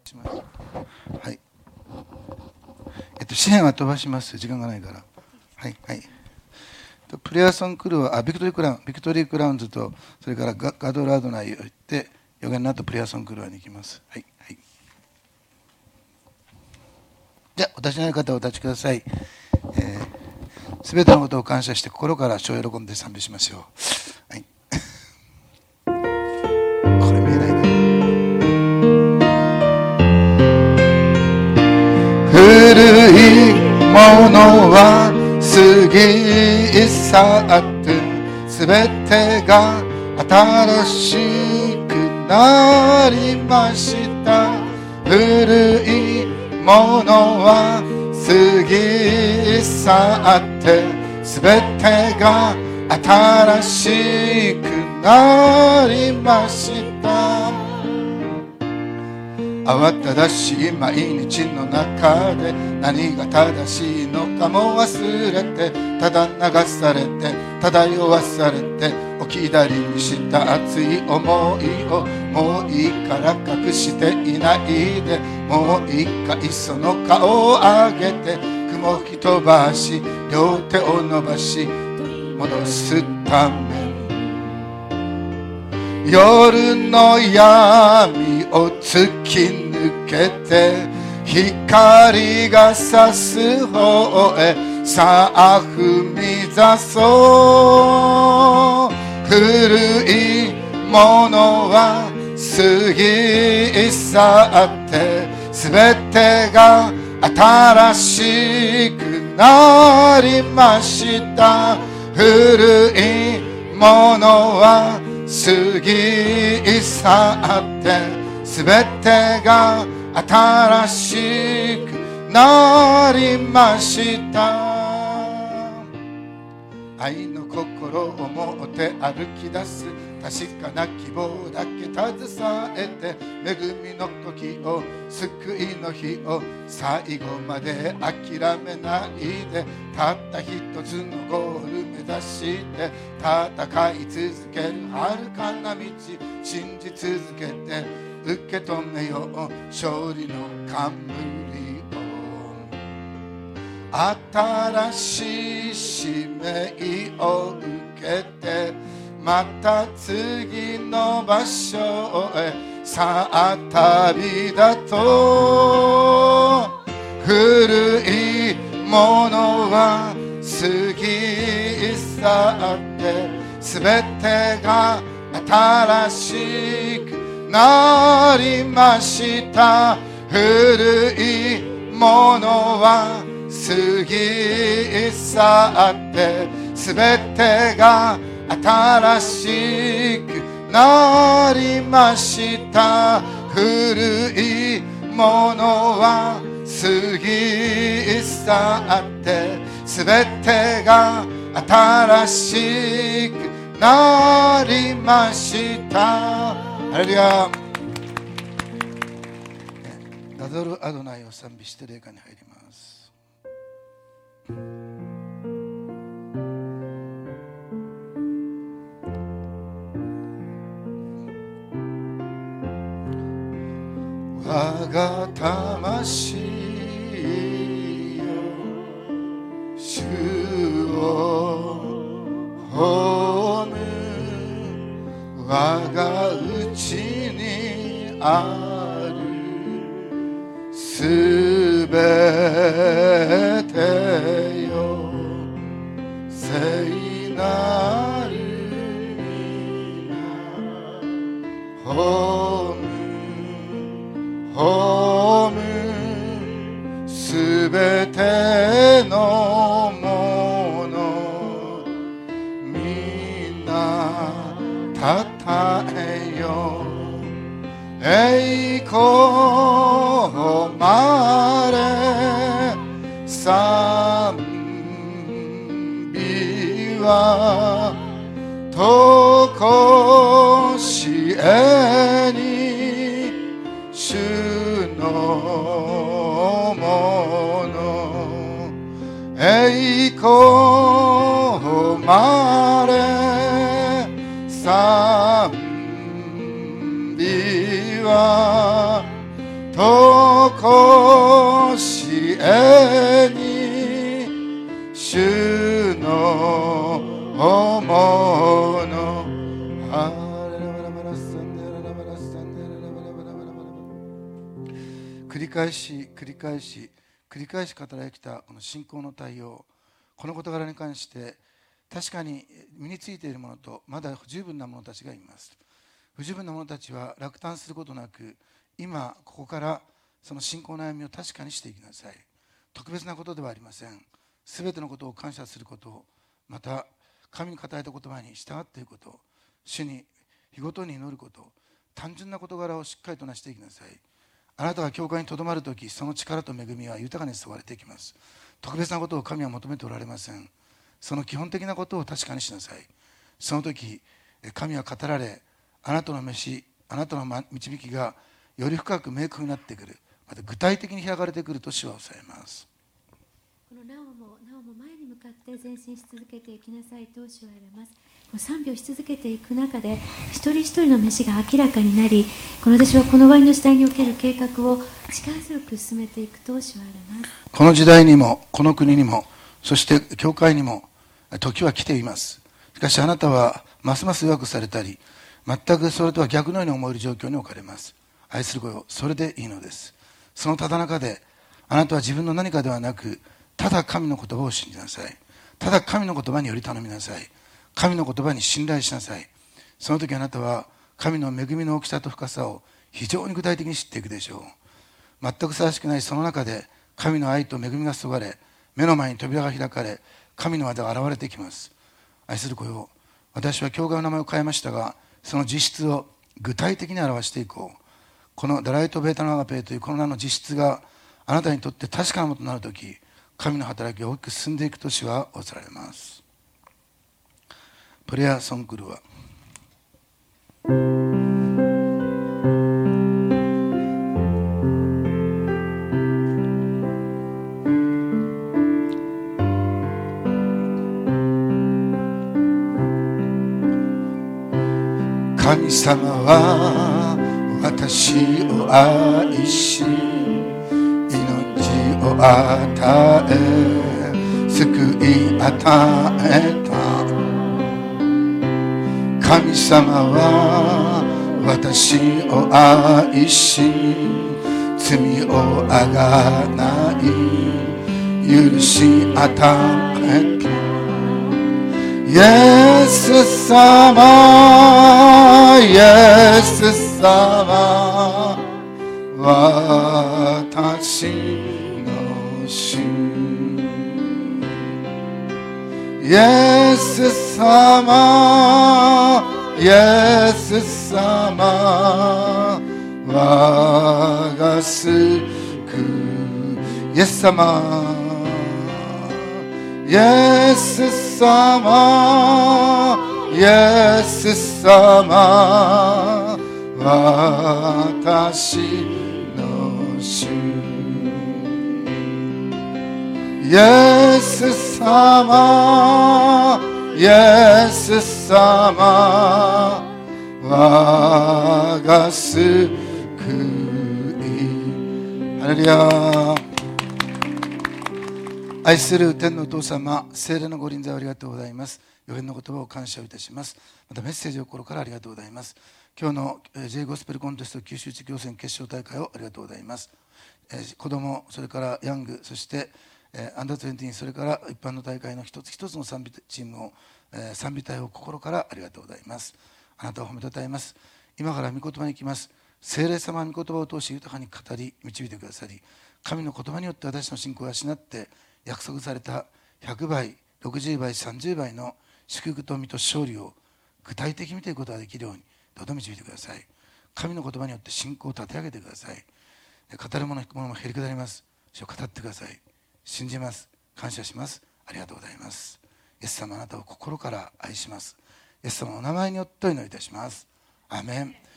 します。はい。詩篇は飛ばします。時間がないから。はいはい。プレアソンクルーはビクトリークラウンズと、それからガドラードナイを行って、予言の後プレアソンクルーに行きます。はいはい。じゃあ、お立ちになる方はお立ちください。すべてのことを感謝して心から主を喜んで賛美しましょう。はい。これ見えないね。古いものは過ぎ去ってすべてが新しくなりました。古いものは過ぎ去ってすべてが新しくなりました。慌ただしい毎日の中で何が正しいのかも忘れて、ただ流されて漂わされて、置き去りにした熱い思いをもういいから隠していないで、もう一回その顔を上げて雲吹き飛ばし両手を伸ばし戻すため、夜の闇を突き抜けて光が差す方へさあ踏み出そう。古いものは過ぎ去ってすべてが新しくなりました。古いものは過ぎ去ってすべてが新しくなりました。愛の心を持って歩き出す確かな希望だけ携えて、恵みの時を救いの日を最後まで諦めないで、たった一つのゴール目指して戦い続ける遥かな道、信じ続けて受け止めよう勝利の冠を。新しい使命を受けてまた次の場所へさあ旅立とう。古いものは過ぎ去ってすべてが新しくなりました。古いものは過ぎ去ってすべてが新しくなりました。古いものは過ぎ去ってすべてが新しくなりました。ハレルヤ。ガドルアドナイを賛美して霊歌に入ります。我が魂よ主を褒む、我が内にあるすべてよ聖なる皆褒むすべてのものみんなたたえよ。栄光まれ賛美はとこしえに主のもの。栄光まれ賛美はとこしえに主の思うの繰り返し繰り返し繰り返し語られてきたこの信仰の対応、この事柄に関して確かに身についているものとまだ不十分な者たちがいます。不十分な者たちは落胆することなく、今ここからその信仰の歩みを確かにしていきなさい。特別なことではありません。すべてのことを感謝すること、また神に語られた言葉に従っていること、主に日ごとに祈ること、単純な事柄をしっかりとなしていきなさい。あなたが教会にとどまるとき、その力と恵みは豊かに注がれていきます。特別なことを神は求めておられません。その基本的なことを確かにしなさい。その時神は語られ、あなたの召し、あなたの導きがより深く明確になってくる、また具体的に開かれてくると主はおっしゃいます。 このなおも前に向かって前進し続けていきなさいと主は言われます。賛美をし続けていく中で一人一人の召しが明らかになり、私はこの終わりの時代における計画を力強く進めていくと主は言われます。 この時代にもこの国にも、そして教会にも時は来ています。しかしあなたはますます弱くされたり、全くそれとは逆のように思える状況に置かれます。愛する子よ、それでいいのです。そのただ中であなたは自分の何かではなく、ただ神の言葉を信じなさい。ただ神の言葉により頼みなさい。神の言葉に信頼しなさい。その時あなたは神の恵みの大きさと深さを非常に具体的に知っていくでしょう。全くふさわしくないその中で神の愛と恵みが注がれ、目の前に扉が開かれ、神の技が現れてきます。愛する子よ、私は教会の名前を変えましたが、その実質を具体的に表していこう。このダライト・ベータのアガペというこの名の実質があなたにとって確かなものとなるとき、神の働きが大きく進んでいくと主はおっしゃられます。プレアソングルは神様は私を愛し、命を与え救い与えた。神様は私を愛し、罪をあがない許し与えた。イエス様、イエス様、私の主。イエス様、イエス様、我が救う。イエス様、イエス様、イエス様、私の主。イエス様、イエス様、我が救い。ハレルヤ。愛する天のお父様、聖霊のご臨在をありがとうございます。予言の言葉を感謝いたします。またメッセージを心からありがとうございます。今日の J ゴスペルコンテスト九州地区予選決勝大会をありがとうございます。子ども、それからヤング、そしてアンダー20、それから一般の大会の一つ一つの賛美チームを、賛美隊を心からありがとうございます。あなたを褒めたたえます。今から御言葉に行きます。聖霊様は御言葉を通し豊かに語り導いてくださり、神の言葉によって私の信仰を養って約束された100倍、60倍、30倍の祝福と御と勝利を具体的に見ていくことができるようにどうぞ導いてください。神の言葉によって信仰を立て上げてください。語るもの聞くものも減り下ります。主を語ってください。信じます。感謝します。ありがとうございます。イエス様、あなたを心から愛します。イエス様のお名前によってお祈りいたします。アーメン。